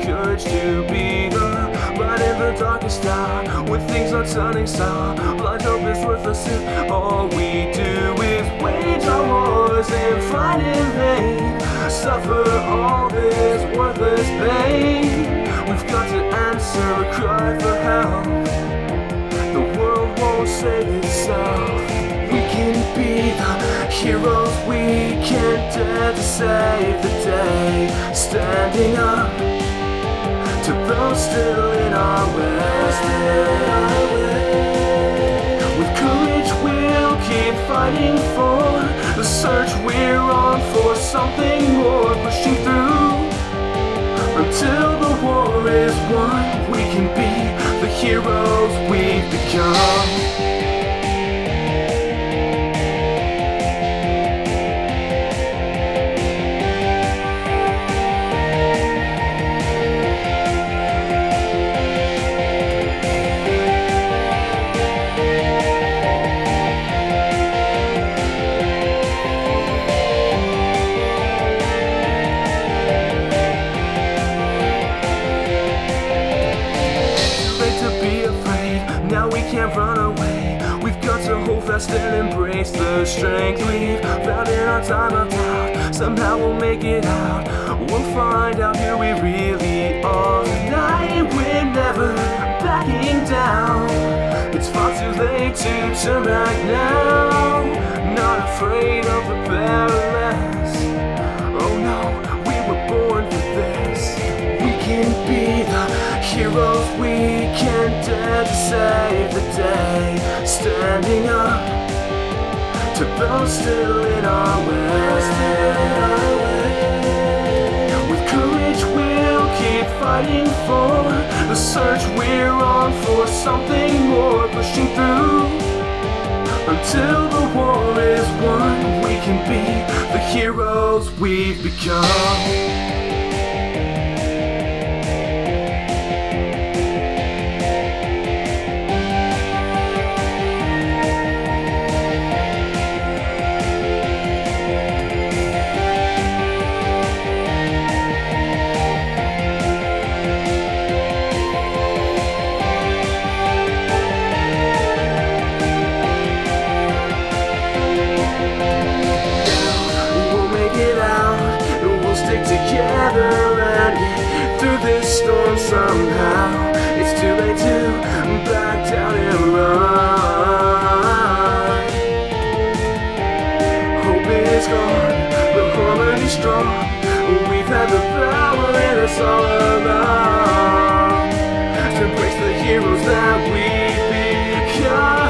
courage to be the light in the darkest hour. When things are turning sour, blind hope is worthless if all we do is wage our wars and fight in vain. Suffer all this worthless pain. We've got to answer a cry for help. The world won't save itself. We can be the heroes we can't dare to save the day. Standing up to those still in our way. With courage we'll keep fighting for the search we're on, for something more, pushing through until the war is won. We can be the heroes we've become. Now we can't run away. We've got to hold fast and embrace the strength we've found in our time of doubt. Somehow we'll make it out. We'll find out who we really are. Tonight we're never backing down. It's far too late to turn back now. Not afraid of the perilous. Oh no, we were born for this. We can be the heroes we can't dare to save the day. Standing up to those still in our way. With courage we'll keep fighting for the search we're on, for something more, pushing through until the war is won. We can be the heroes we've become. Stick together and get through this storm somehow. It's too late to back down and run. Hope is gone, but harmony's strong. We've had the power in us all along to embrace the heroes that we've become.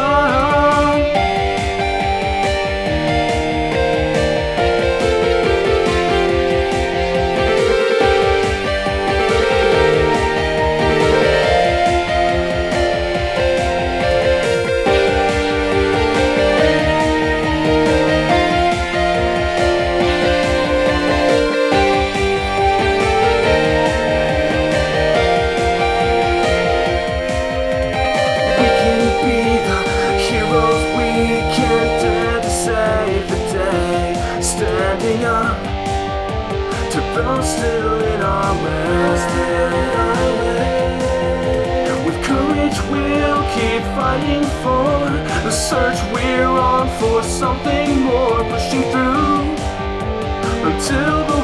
Standing up to those still in our way. With courage we'll keep fighting for the search we're on, for something more, pushing through until the